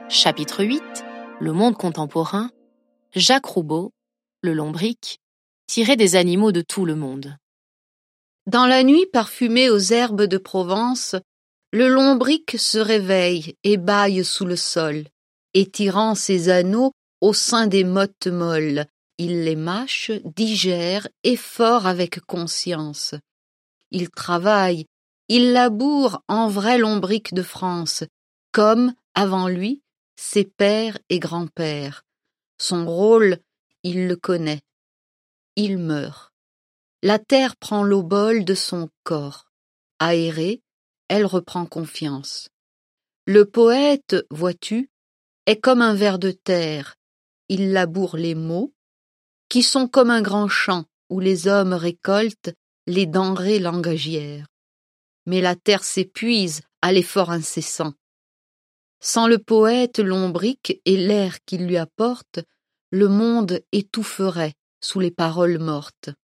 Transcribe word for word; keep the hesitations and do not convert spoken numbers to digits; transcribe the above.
Chapitre huit. Le monde contemporain. Jacques Roubaud, le lombric, tiré des animaux de tout le monde. Dans la nuit parfumée aux herbes de Provence, le lombric se réveille et bâille sous le sol, étirant ses anneaux au sein des mottes molles. Il les mâche, digère et fort avec conscience. Il travaille, il laboure en vrai lombric de France, comme, avant lui, ses pères et grands-pères. Son rôle, il le connaît. Il meurt. La terre prend l'obole de son corps. Aérée, elle reprend confiance. Le poète, vois-tu, est comme un ver de terre. Il laboure les mots, qui sont comme un grand champ où les hommes récoltent les denrées langagières. Mais la terre s'épuise à l'effort incessant. Sans le poète lombric et l'air qu'il lui apporte, le monde étoufferait sous les paroles mortes.